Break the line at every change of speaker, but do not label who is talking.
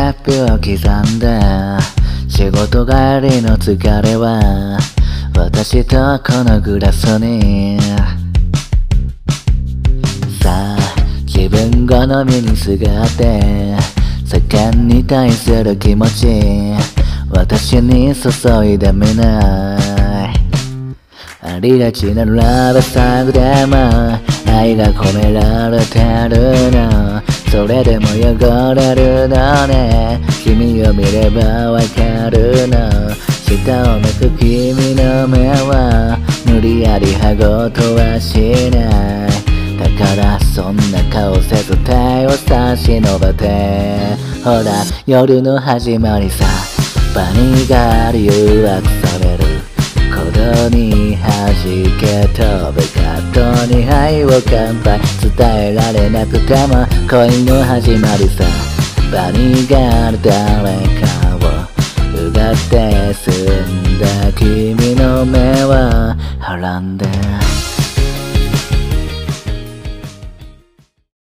テップを刻んだ仕事帰りの疲れは私とこのグラスにさあ自分好みにすがって世間に対する気持ち私に注いでみないありがちなラブソングでも愛が込められてるのそれでも汚れるのね君を見ればわかるの下を向く君の目は無理やり歯ごとはしないだからそんな顔せず手を差し伸べてほら夜の始まりさパニがある誘惑される鼓動に弾け飛ぶカットに愛を乾杯伝えられなくても恋の始まりさパニがある誰かをうがって澄んだ君の目ははらんで